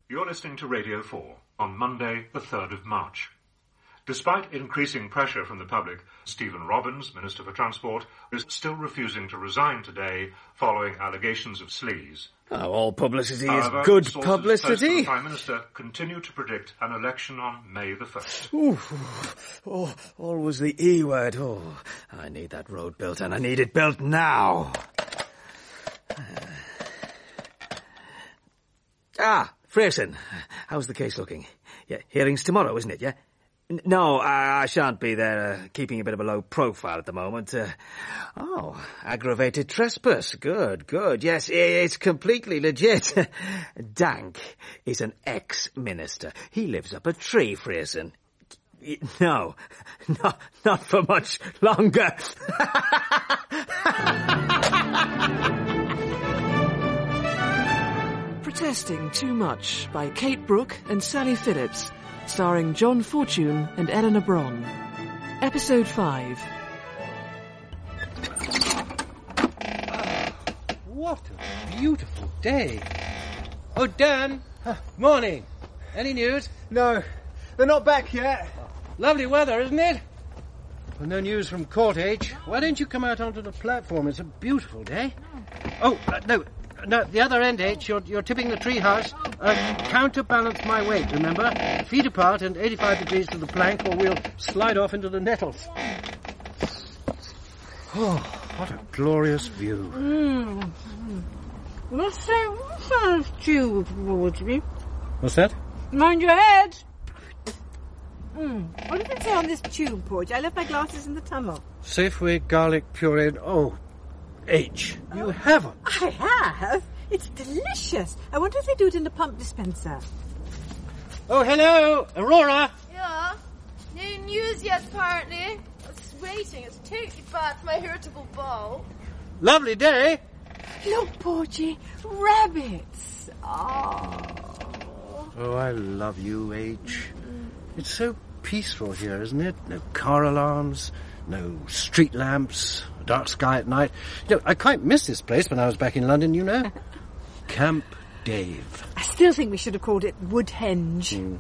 You're listening to Radio 4 on Monday, the 3rd of March. Despite increasing pressure from the public, Stephen Robbins, Minister for Transport, is still refusing to resign today following allegations of sleaze. Oh, all publicity However, is good sources publicity. close to the Prime Minister continue to predict an election on May the 1st. Oh, always the E word. Oh, I need that road built, and I need it built now. Freyson, how's the case looking? Yeah, hearings tomorrow, isn't it, yeah? No, I shan't be there, keeping a bit of a low profile at the moment. Aggravated trespass. Good. Yes, it's completely legit. Dank is an ex-minister. He lives up a tree, Freyson. No, not for much longer. Protesting Too Much by Kate Brooke and Sally Phillips, starring John Fortune and Eleanor Bron. Episode 5. What a beautiful day. Oh, Dan. Morning. Any news? No, they're not back yet. Lovely weather, isn't it? Well, no news from Court H. Why don't you come out onto the platform? It's a beautiful day. No, the other end, H. You're tipping the tree house. Counterbalance my weight, remember? Feet apart and 85 degrees to the plank, or we'll slide off into the nettles. Oh, what a glorious view. What's that tube towards me? What's that? Mind your head. What did it say on this tube, Porge? I left my glasses in the tunnel. Safeway garlic puree. Oh, H. You haven't. I have. It's delicious. I wonder if they do it in the pump dispenser. Oh, hello, Aurora. Yeah. No news yet, apparently. I was waiting. It's totally bad for my irritable bowel. Lovely day. Look, Porgy, rabbits. Oh, I love you, H. It's so peaceful here, isn't it? No car alarms, no street lamps, a dark sky at night. You know, I quite missed this place when I was back in London, you know. Camp Dave. I still think we should have called it Woodhenge.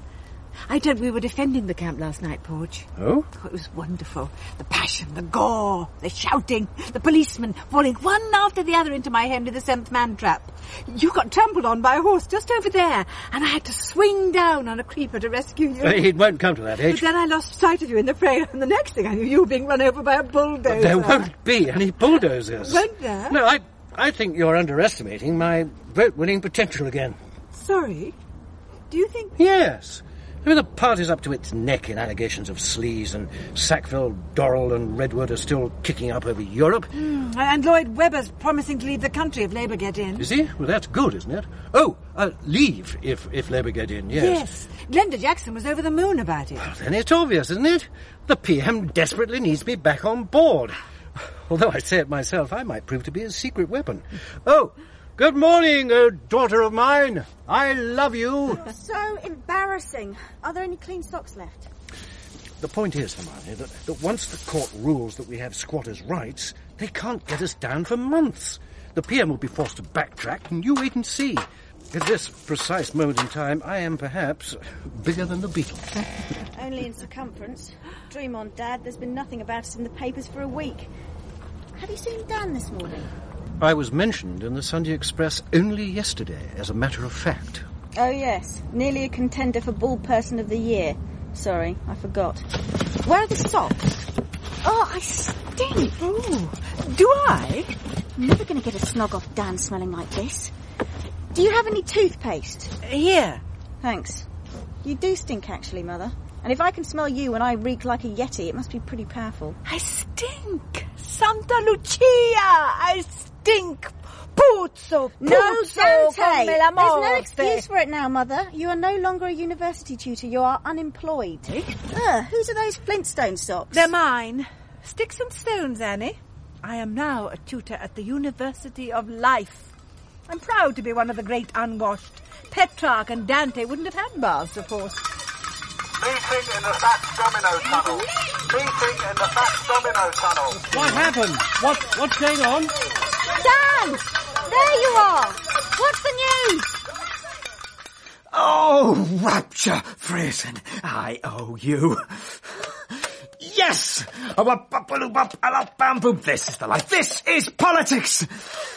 We were defending the camp last night, Porge. Oh? It was wonderful. The passion, the gore, the shouting, the policemen falling one after the other into my Henry the Seventh man trap. You got trampled on by a horse just over there, and I had to swing down on a creeper to rescue you. It won't come to that, H. But then I lost sight of you in the fray, and the next thing I knew, you were being run over by a bulldozer. There won't be any bulldozers. Won't there? No, I think you're underestimating my vote-winning potential again. Sorry? Do you think... Yes. I mean, the party's up to its neck in allegations of sleaze, and Sackville, Dorrell and Redwood are still kicking up over Europe. And Lloyd Webber's promising to leave the country if Labour get in. Is he? Well, that's good, isn't it? Oh, leave if Labour get in, yes. Yes. Glenda Jackson was over the moon about it. Well, then it's obvious, isn't it? The PM desperately needs to be back on board. Although I say it myself, I might prove to be a secret weapon. Oh, good morning, daughter of mine. I love you. So embarrassing. Are there any clean socks left? The point is, Hermione, that once the court rules that we have squatters' rights, they can't get us down for months. The PM will be forced to backtrack, and you wait and see. At this precise moment in time, I am perhaps bigger than the Beatles. Only in circumference. Dream on, Dad. There's been nothing about us in the papers for a week. Have you seen Dan this morning? I was mentioned in the Sunday Express only yesterday, as a matter of fact. Oh, yes. Nearly a contender for Bald Person of the Year. Sorry, I forgot. Where are the socks? Oh, I stink. Oh, do I? Never going to get a snog off Dan smelling like this. Do you have any toothpaste? Here. Thanks. You do stink, actually, Mother. And if I can smell you when I reek like a Yeti, it must be pretty powerful. I stink. Santa Lucia, I stink. Puzzo, No, Dante! come There's la no morte. excuse for it now, Mother. You are no longer a university tutor. You are unemployed. Whose are those Flintstone socks? They're mine. Sticks and stones, Annie. I am now a tutor at the University of Life. I'm proud to be one of the great unwashed. Petrarch and Dante wouldn't have had baths, of course. Meeting in the Fat Domino Tunnel. Meeting in the Fat Domino Tunnel. What happened? What's going on? Dan! There you are! What's the news? Oh, rapture, Frierson, I owe you. Yes! This is the life. This is politics!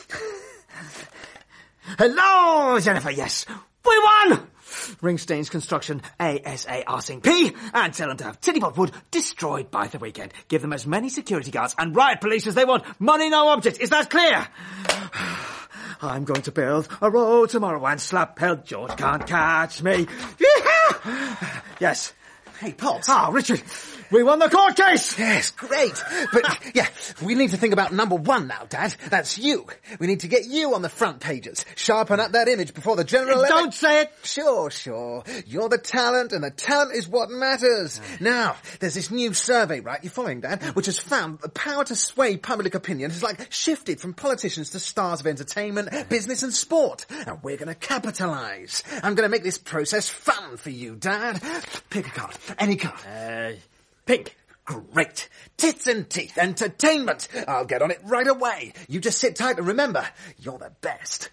Hello, Jennifer, yes. We won! Ring Stains Construction, ASA Arsing P, and tell them to have Titty Wood destroyed by the weekend. Give them as many security guards and riot police as they want. Money, no object. Is that clear? I'm going to build a road tomorrow and slap-held George can't catch me. Yeehaw! Yes. Hey, Pops. Ah, Richard, we won the court case! Yes, great. But, yeah, we need to think about number one now, Dad. That's you. We need to get you on the front pages. Sharpen up that image before the general... Don't say it! Sure. You're the talent, and the talent is what matters. Now, there's this new survey, right? You're following, Dad? Which has found the power to sway public opinion has, shifted from politicians to stars of entertainment, business and sport. And we're going to capitalise. I'm going to make this process fun for you, Dad. Pick a card. Any card. Pink. Great. Tits and teeth. Entertainment. I'll get on it right away. You just sit tight and remember, you're the best.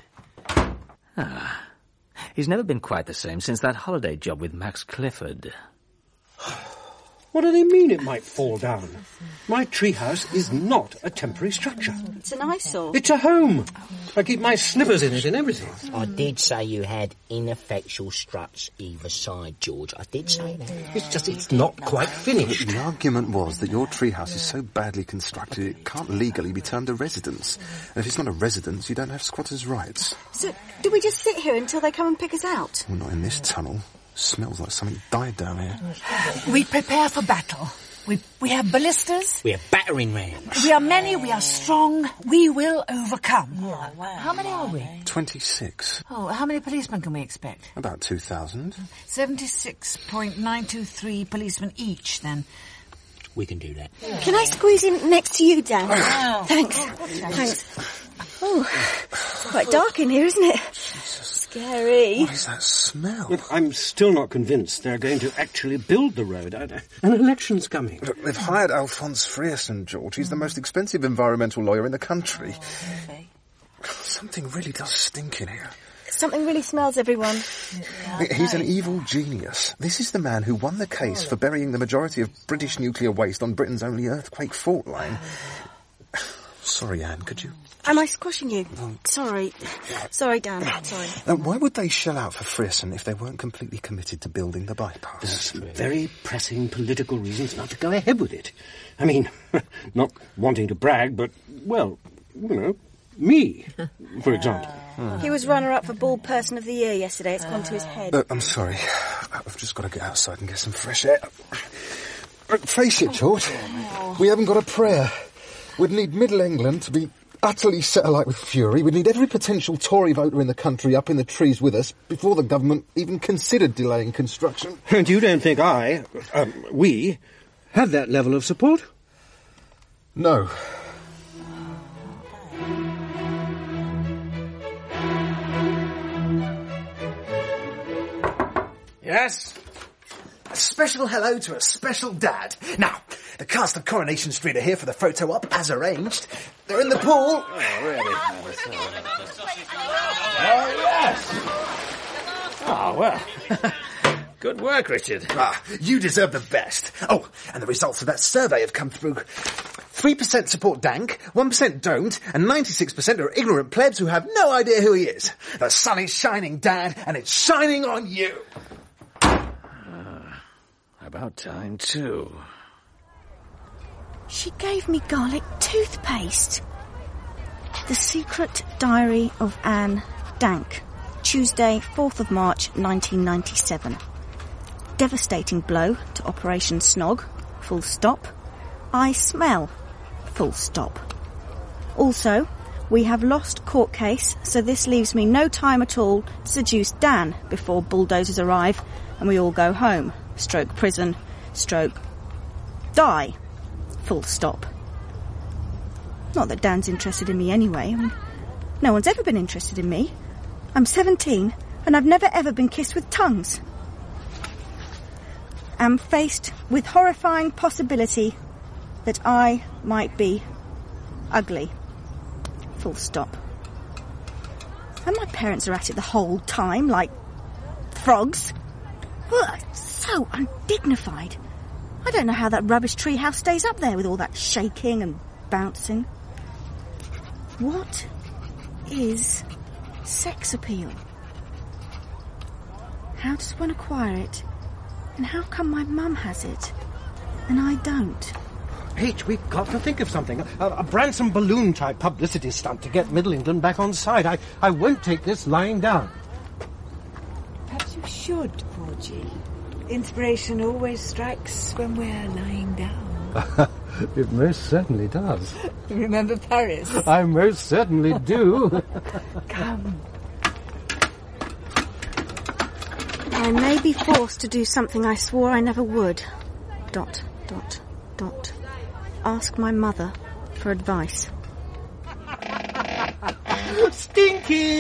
He's never been quite the same since that holiday job with Max Clifford. What do they mean it might fall down? My treehouse is not a temporary structure. It's an eyesore. It's a home. I keep my slippers in it and everything. I did say you had ineffectual struts either side, George. I did say that. It's just it's not quite finished. The argument was that your treehouse is so badly constructed it can't legally be termed a residence. And if it's not a residence, you don't have squatters' rights. So, do we just sit here until they come and pick us out? Well, not in this tunnel. Smells like something died down here. We prepare for battle. We have ballistas. We have battering rams. We are many, we are strong. We will overcome. Oh, wow. How many are we? 26. Oh, how many policemen can we expect? About 2,000. 76.923 policemen each, then. We can do that. Can I squeeze in next to you, Dan? Oh. Thanks. Oh, quite dark in here, isn't it? Scary. What is that smell? Look, I'm still not convinced they're going to actually build the road. An election's coming. Look, they've hired Alphonse Frierson, George. He's the most expensive environmental lawyer in the country. Okay. Something really does stink in here. Something really smells, everyone. He's an evil genius. This is the man who won the case for burying the majority of British nuclear waste on Britain's only earthquake fault line. Sorry, Anne, could you... Am I squashing you? Sorry, Dan. Sorry. Why would they shell out for Frierson if they weren't completely committed to building the bypass? There's some very pressing political reasons not to go ahead with it. I mean, not wanting to brag, but, well, me, for example. He was runner-up for Bald Person of the Year yesterday. It's gone to his head. I'm sorry. I've just got to get outside and get some fresh air. Face it, George. We haven't got a prayer. We'd need Middle England to be utterly set alight with fury. We'd need every potential Tory voter in the country up in the trees with us before the government even considered delaying construction. And you don't think we, have that level of support? No. Yes? A special hello to a special dad. Now, the cast of Coronation Street are here for the photo op, as arranged. They're in the pool. Oh, really? Oh, yes! Oh, well. Good work, Richard. You deserve the best. Oh, and the results of that survey have come through. 3% support Dank, 1% don't, and 96% are ignorant plebs who have no idea who he is. The sun is shining, Dad, and it's shining on you. About time, too. She gave me garlic toothpaste. The Secret Diary of Anne Dank. Tuesday, 4th of March, 1997. Devastating blow to Operation Snog. Full stop. I smell. Full stop. Also, we have lost court case, so this leaves me no time at all to seduce Dan before bulldozers arrive and we all go home. Stroke prison. Stroke die. Full stop. Not that Dan's interested in me anyway. I mean, no one's ever been interested in me. I'm 17 and I've never ever been kissed with tongues. Am faced with horrifying possibility that I might be ugly. Full stop. And my parents are at it the whole time, like frogs. Ugh, so undignified. I don't know how that rubbish treehouse stays up there with all that shaking and bouncing. What is sex appeal? How does one acquire it? And how come my mum has it and I don't? H, we've got to think of something. A Branson balloon-type publicity stunt to get Middle England back on side. I won't take this lying down. Perhaps you should, Porgy. Inspiration always strikes when we're lying down. It most certainly does. Remember Paris? I most certainly do. Come. I may be forced to do something I swore I never would. ... Ask my mother for advice. Stinky!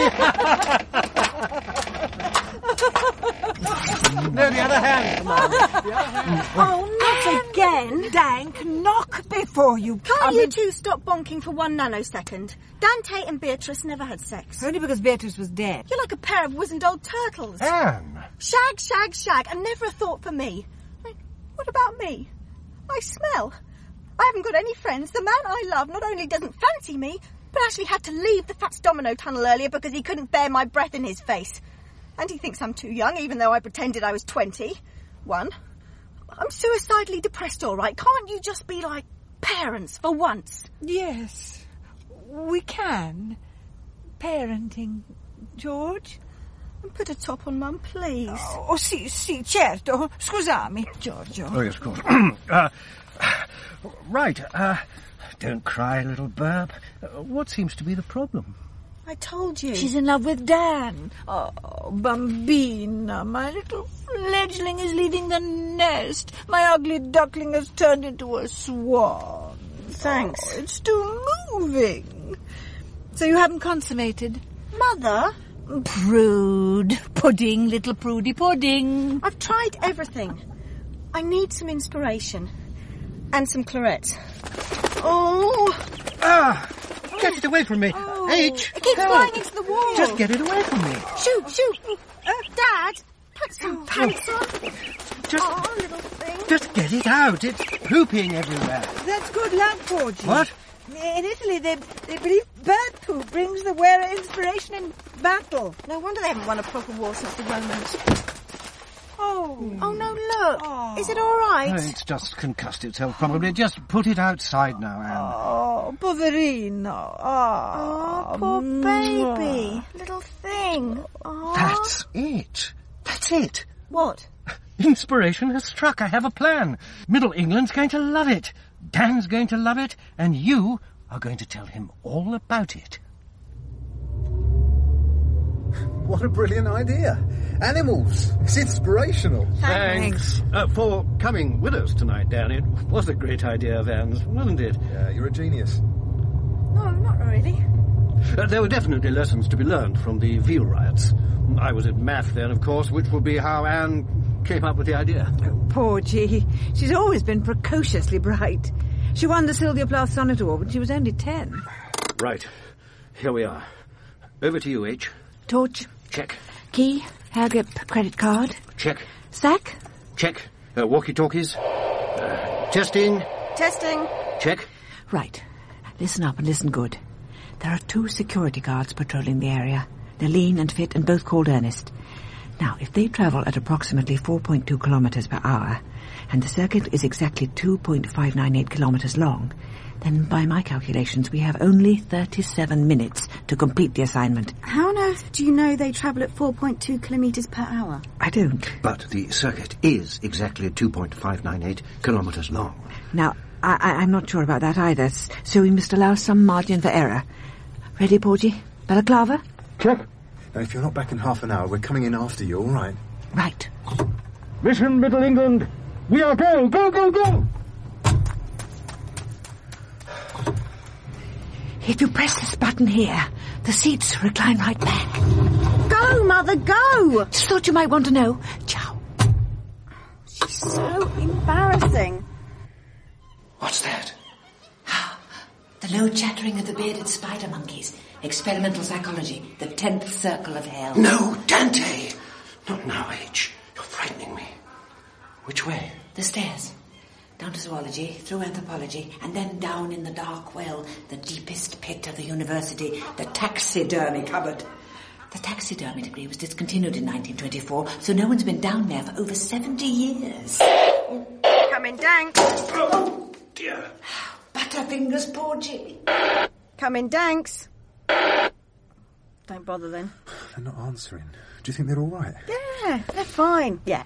No, the other hand. Come on. The other hand. Oh, not again! Dank, knock before you come. Can't you two stop bonking for 1 nanosecond? Dante and Beatrice never had sex. Only because Beatrice was dead. You're like a pair of wizened old turtles. Anne! Shag, shag, shag, and never a thought for me. I mean, what about me? I smell. I haven't got any friends. The man I love not only doesn't fancy me, but actually had to leave the Fats Domino tunnel earlier because he couldn't bear my breath in his face. And he thinks I'm too young, even though I pretended I was 21. I'm suicidally depressed, all right. Can't you just be like parents for once? Yes, we can. Parenting, George. And put a top on Mum, please. Oh, sì, certo. Scusami, Giorgio. Oh, yes, of course. Right. Don't cry, little burp. What seems to be the problem? I told you. She's in love with Dan. Oh, Bambina, my little fledgling is leaving the nest. My ugly duckling has turned into a swan. Thanks. Oh, it's too moving. So you haven't consummated? Mother? Prude. Pudding, little prudy pudding. I've tried everything. I need some inspiration. And some claret. Oh! Get it away from me. Oh. H! It keeps help. flying into the wall. Just get it away from me. Shoot. Dad, put some pants on. Little thing. Just get it out. It's pooping everywhere. That's good luck, Porgy. What? In Italy, they believe bird poop brings the wearer inspiration in battle. No wonder they haven't won a proper war since the Romans. Oh no, look. Oh. Is it all right? Oh, it's just concussed itself, probably. Just put it outside now, Anne. Oh, poverino. Oh, poor baby. Little thing. Oh. That's it. That's it. What? Inspiration has struck. I have a plan. Middle England's going to love it. Dan's going to love it. And you are going to tell him all about it. What a brilliant idea. Animals. It's inspirational. Thanks. For coming with us tonight, Dan. It was a great idea of Anne's, wasn't it? Yeah, you're a genius. No, not really. There were definitely lessons to be learned from the Veal riots. I was at math then, of course, which will be how Anne came up with the idea. Oh, Porgy. She's always been precociously bright. She won the Sylvia Plath Sonnet Award when she was only 10. Right. Here we are. Over to you, H. Torch. Check. Key. Hairgrip credit card. Check. Sack. Check. Walkie-talkies. Testing. Testing. Check. Right. Listen up and listen good. There are 2 security guards patrolling the area. They're lean and fit and both called Ernest. Now, if they travel at approximately 4.2 kilometers per hour, and the circuit is exactly 2.598 kilometers long, then by my calculations we have only 37 minutes to complete the assignment. How on earth do you know they travel at 4.2 kilometres per hour? I don't. But the circuit is exactly 2.598 kilometers long. Now, I'm not sure about that either, so we must allow some margin for error. Ready, Porgy? Balaclava? Check. Now, if you're not back in half an hour, we're coming in after you, all right? Right. Mission Middle England. We are go, go, go, go! If you press this button here, the seats recline right back. Go, Mother, go! Just thought you might want to know. Ciao. She's so embarrassing. What's that? The low chattering of the bearded spider monkeys. Experimental psychology. The 10th circle of hell. No, Dante! Not now, H. You're frightening me. Which way? The stairs. Down to zoology, through anthropology, and then down in the dark well, the deepest pit of the university, the taxidermy cupboard. The taxidermy degree was discontinued in 1924, so no one's been down there for over 70 years. Come in, Dank. Oh, dear. Butterfingers, Porgy. Come in, Danks. Don't bother then. They're not answering. Do you think they're all right? Yeah, they're fine. Yeah.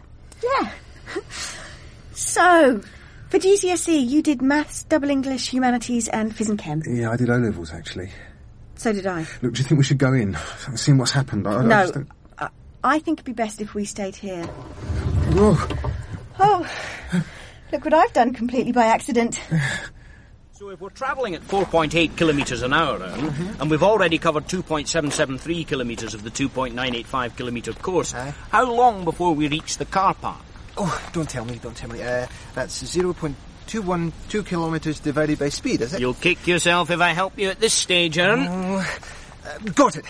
So, for GCSE, you did maths, double English, humanities, and phys and chem. Yeah, I did O-levels, actually. So did I. Look, do you think we should go in? I've seen what's happened. I No, just don't... I think it'd be best if we stayed here. Whoa. Oh, look what I've done completely by accident. So if we're travelling at 4.8 kilometres an hour, and we've already covered 2.773 kilometres of the 2.985 kilometre course, how long before we reach the car park? Oh, don't tell me. That's 0.212 kilometres divided by speed, is it? You'll kick yourself if I help you at this stage, Aaron. Got it.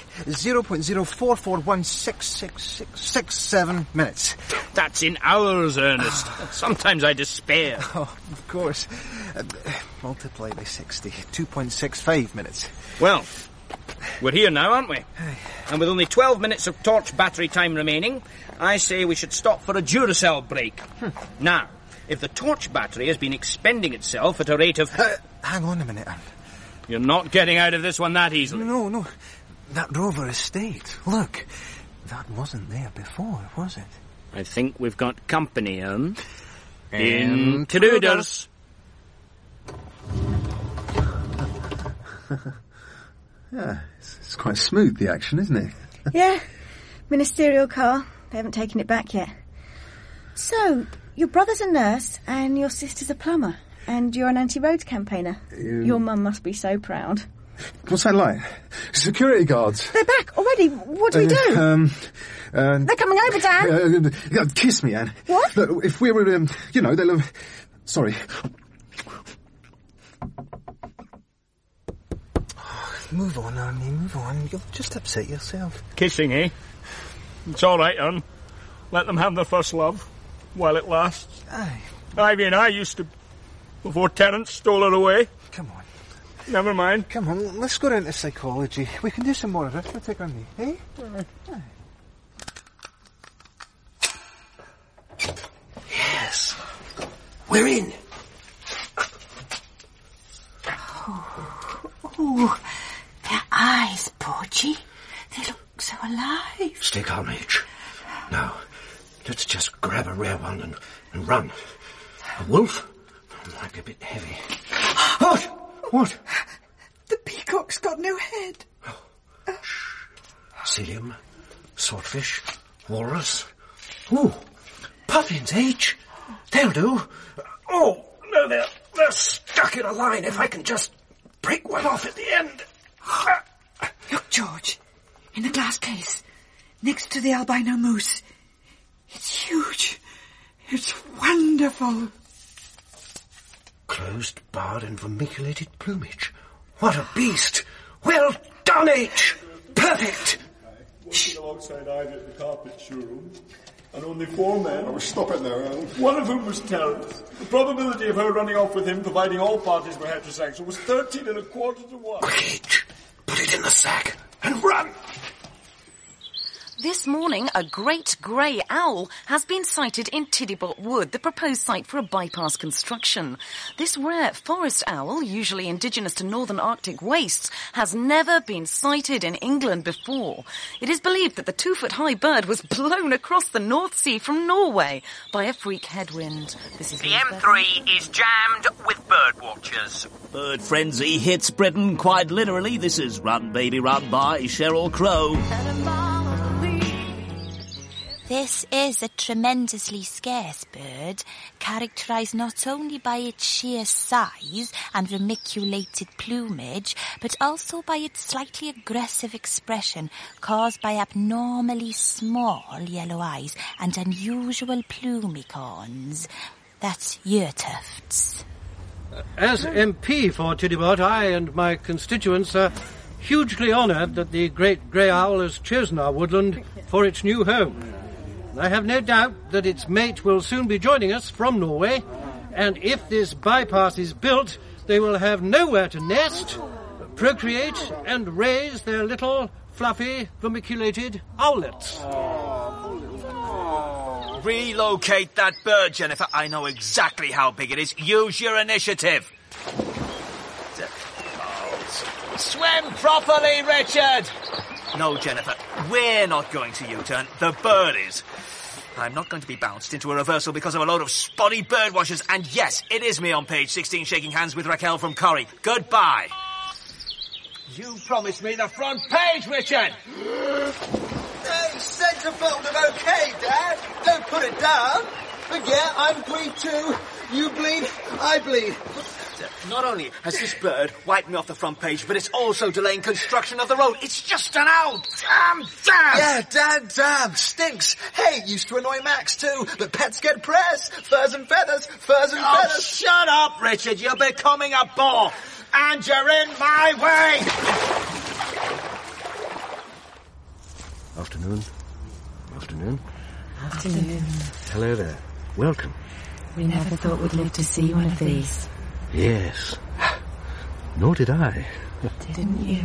0.044166667 minutes. That's in hours, Ernest. Sometimes I despair. Oh, of course. Multiply by 60. 2.65 minutes. Well, we're here now, aren't we? And with only 12 minutes of torch battery time remaining, I say we should stop for a Duracell break. Now, if the torch battery has been expending itself at a rate of... hang on a minute, Anne. You're not getting out of this one that easily. No. That Rover estate. Look, that wasn't there before, was it? I think we've got company, Intruders. Yeah, it's quite smooth, the action, isn't it? Yeah, ministerial car. They haven't taken it back yet. So, your brother's a nurse and your sister's a plumber. And you're an anti-roads campaigner. Your mum must be so proud. What's that like? Security guards. They're back already. What do we do? They're coming over, Dan. Kiss me, Anne. What? Look, if we were, they'll... Sorry. Move on, Arnie, move on. You'll just upset yourself. Kissing, eh? It's all right, Ern. Let them have their first love, while it lasts. Aye. Ivy and I used to... Before Terence stole her away. Come on. Never mind. Come on, let's go down to psychology. We can do some more arithmetic, Arnie, eh? Yes. We're in. Oh, their eyes, Porgy. They look so alive. Stay calm, H. Now, let's just grab a rare one and run. A wolf? Might be a bit heavy. What? The peacock's got no head. Psyllium, swordfish, walrus. Ooh, puffins, H. They'll do. Oh, no, they're stuck in a line. If I can just break one off at the end. Look, George, in the glass case, next to the albino moose. It's huge. It's wonderful. Closed, barred, and vermiculated plumage. What a beast! Well done, H! Perfect! Working alongside Ivy at the carpet showroom, and only 4 men. Oh, stop it now, Alan. One of whom was Terence. The probability of her running off with him, providing all parties were heterosexual, was 13 1/4 to 1. H, put it in the sack and run! This morning, a great grey owl has been sighted in Tiddybot Wood, the proposed site for a bypass construction. This rare forest owl, usually indigenous to northern Arctic wastes, has never been sighted in England before. It is believed that the 2-foot-high bird was blown across the North Sea from Norway by a freak headwind. This is the M3 is jammed with bird watchers. Bird frenzy hits Britain quite literally. This is Run Baby Run by Sheryl Crow. This is a tremendously scarce bird, characterised not only by its sheer size and vermiculated plumage, but also by its slightly aggressive expression caused by abnormally small yellow eyes and unusual plumicons. That's ear tufts. As MP for Tiddybot, I and my constituents are hugely honoured that the great grey owl has chosen our woodland for its new home. I have no doubt that its mate will soon be joining us from Norway, and if this bypass is built, they will have nowhere to nest, procreate, and raise their little, fluffy, vermiculated owlets. Relocate that bird, Jennifer. I know exactly how big it is. Use your initiative. Swim properly, Richard! No, Jennifer, we're not going to U-turn. The bird is. I'm not going to be bounced into a reversal because of a load of spotty bird washers. And yes, it is me on page 16 shaking hands with Raquel from Corrie. Goodbye. You promised me the front page, Richard! Hey, centerfold of okay, Dad. Don't put it down. But yeah, I'm bleed too. You bleed, I bleed. Not only has this bird wiped me off the front page, but it's also delaying construction of the road. It's just an owl. Damn! Yeah, damn. Stinks. Hey, used to annoy Max too. But pets get press. Furs and feathers. Oh, shut up, Richard. You're becoming a bore. And you're in my way. Afternoon. Hello there. Welcome. We never thought we'd live to see one of these. Yes. Nor did I. Didn't you?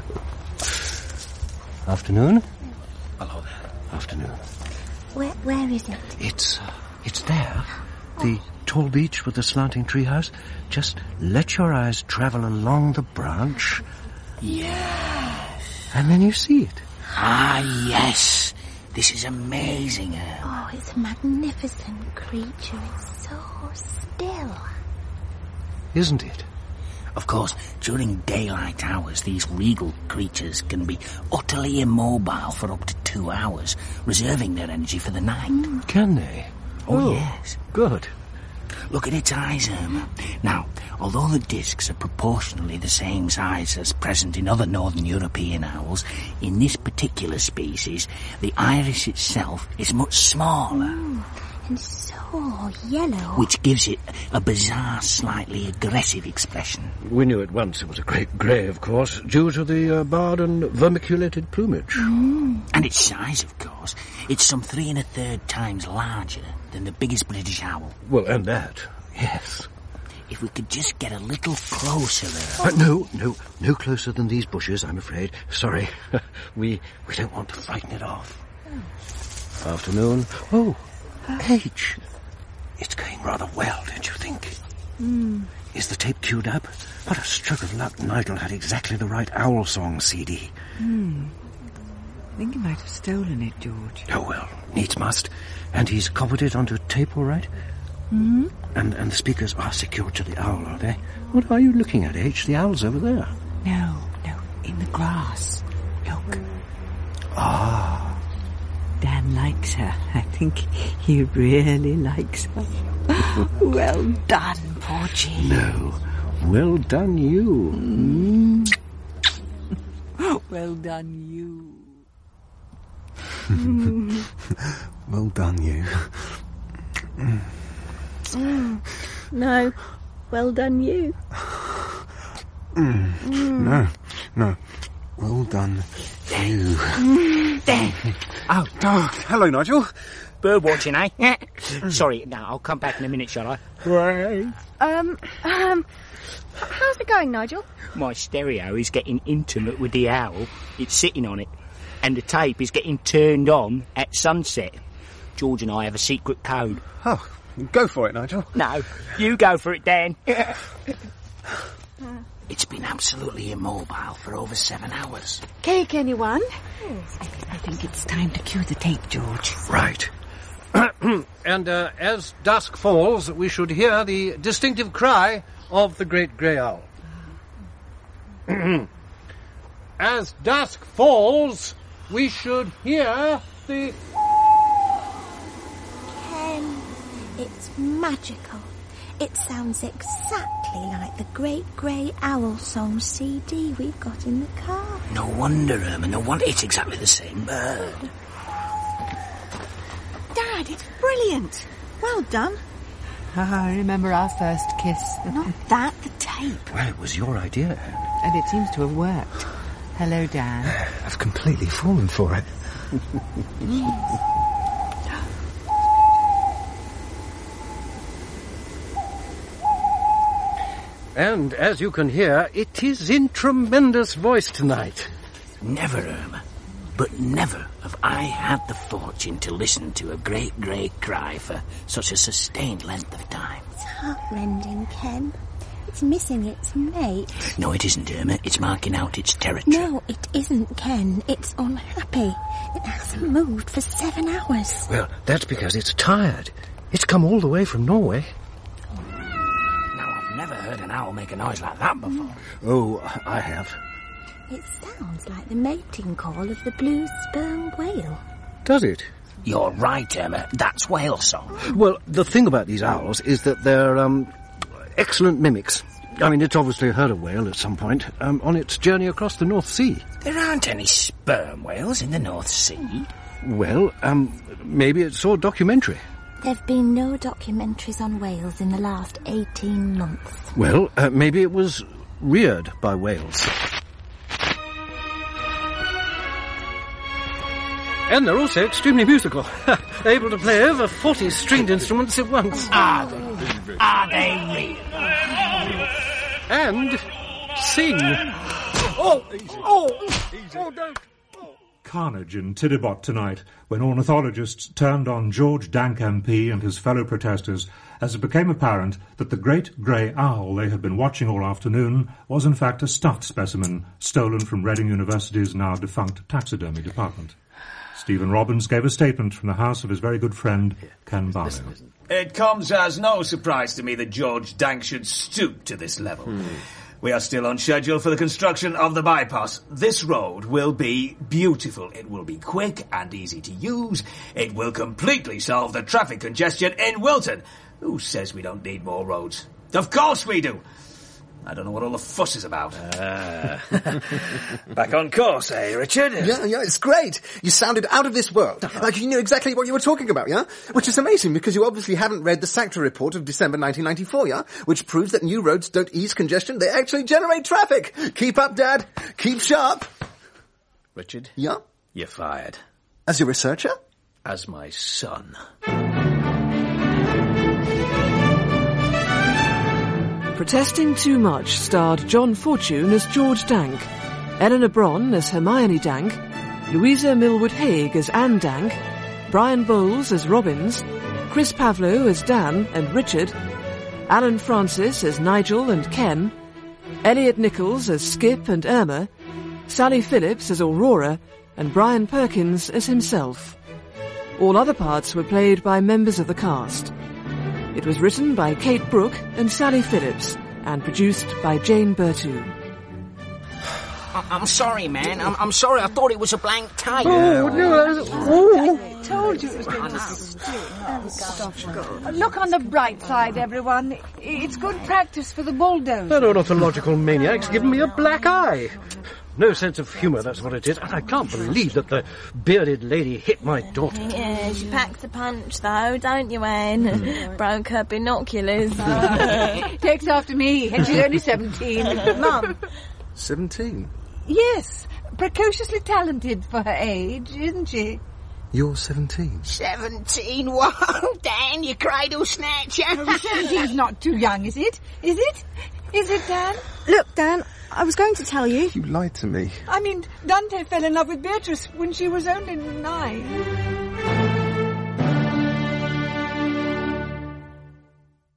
Afternoon? Hello there. Afternoon. Where is it? It's there. The tall beech with the slanting treehouse. Just let your eyes travel along the branch. Yes. And then you see it. Ah, yes. This is amazing, Earl. Oh, it's a magnificent creature. It's so still. Isn't it? Of course, during daylight hours, these regal creatures can be utterly immobile for up to 2 hours, reserving their energy for the night. Can they? Oh, yes. Good. Look at its eyes, Irma. Now, although the discs are proportionally the same size as present in other northern European owls, in this particular species, the iris itself is much smaller. And so yellow. Which gives it a bizarre, slightly aggressive expression. We knew at once it was a great grey, of course, due to the barred and vermiculated plumage. And its size, of course. It's some 3 1/3 times larger than the biggest British owl. Well, and that, yes. If we could just get a little closer there. No closer than these bushes, I'm afraid. Sorry. We don't want to frighten it off. Afternoon. Oh, H. It's going rather well, don't you think? Is the tape queued up? What a stroke of luck Nigel had exactly the right owl song CD. I think he might have stolen it, George. Oh, well, needs must. And he's copied it onto tape, all right? And the speakers are secured to the owl, are they? What are you looking at, H? The owl's over there. No, in the grass. Look. Ah. Dan likes her. I think he really likes her. Well done, Porgy. No. Well done, you. Well done, you. Well done, you. No. Well done, you. No. Well done, you. Dan. Oh, hello, Nigel. Bird watching, eh? Sorry, now I'll come back in a minute, shall I? How's it going, Nigel? My stereo is getting intimate with the owl. It's sitting on it. And the tape is getting turned on at sunset. George and I have a secret code. Oh, go for it, Nigel. No, you go for it, Dan. It's been absolutely immobile for over 7 hours. Cake, anyone? I think it's time to cue the tape, George. Right. And as dusk falls, we should hear the distinctive cry of the great grey owl. As dusk falls, we should hear the... Ken, it's magical. It sounds exactly like the Great Grey Owl Song CD we've got in the car. No wonder, Irma, no wonder. It's exactly the same bird. Dad, it's brilliant. Well done. I remember our first kiss. Not that, the tape. Well, it was your idea, Anne. And it seems to have worked. Hello, Dan. I've completely fallen for it. And as you can hear, it is in tremendous voice tonight. Never, Irma, but never have I had the fortune to listen to a great grey cry for such a sustained length of time. It's heartrending, Ken. It's missing its mate. No, it isn't, Irma. It's marking out its territory. No, it isn't, Ken. It's unhappy. It hasn't moved for 7 hours. Well, that's because it's tired. It's come all the way from Norway. Now, I've never heard an owl make a noise like that before. Oh, I have. It sounds like the mating call of the blue sperm whale. Does it? You're right, Irma. That's whale song. Well, the thing about these owls is that they're, excellent mimics. I mean, it's obviously heard a whale at some point on its journey across the North Sea. There aren't any sperm whales in the North Sea. Well, maybe it saw a documentary. There've been no documentaries on whales in the last 18 months. Well, maybe it was reared by whales. And they're also extremely musical, able to play over 40 stringed instruments at once. Are they real? And sing. Don't. Carnage in Tidibot tonight, when ornithologists turned on George Dank MP and his fellow protesters, as it became apparent that the great grey owl they had been watching all afternoon was in fact a stuffed specimen stolen from Reading University's now defunct taxidermy department. Stephen Robbins gave a statement from the house of his very good friend, Ken Barlow. It comes as no surprise to me that George Dank should stoop to this level. We are still on schedule for the construction of the bypass. This road will be beautiful. It will be quick and easy to use. It will completely solve the traffic congestion in Wilton. Who says we don't need more roads? Of course we do. I don't know what all the fuss is about. Back on course, eh, Richard? Yeah, it's great. You sounded out of this world. Like you knew exactly what you were talking about, yeah? Which is amazing, because you obviously haven't read the SACTA report of December 1994, yeah? Which proves that new roads don't ease congestion, they actually generate traffic. Keep up, Dad. Keep sharp. Richard? Yeah? You're fired. As your researcher? As my son. Protesting Too Much starred John Fortune as George Dank, Eleanor Bron as Hermione Dank, Louisa Millwood-Haig as Anne Dank, Brian Bowles as Robbins, Chris Pavlo as Dan and Richard, Alan Francis as Nigel and Ken, Elliot Nichols as Skip and Irma, Sally Phillips as Aurora, and Brian Perkins as himself. All other parts were played by members of the cast. It was written by Kate Brooke and Sally Phillips, and produced by Jane Bertu. I'm sorry, man. I'm sorry. I thought it was a blank tape. I told you it was going to Look on the bright side, everyone. It's good practice for the bulldozer. That ornithological maniac's given me a black eye. No sense of humour, that's what it is. And I can't believe that the bearded lady hit my daughter. Yeah, she packs a punch, though, don't you, Anne? Broke her binoculars. Takes after me, and she's only 17. Mum. 17? Yes, precociously talented for her age, isn't she? You're 17? 17? Whoa, Dan, you cradle snatcher. 17's not too young, is it? Is it? Is it, Dan? Look, Dan, I was going to tell you. You lied to me. I mean, Dante fell in love with Beatrice when she was only 9.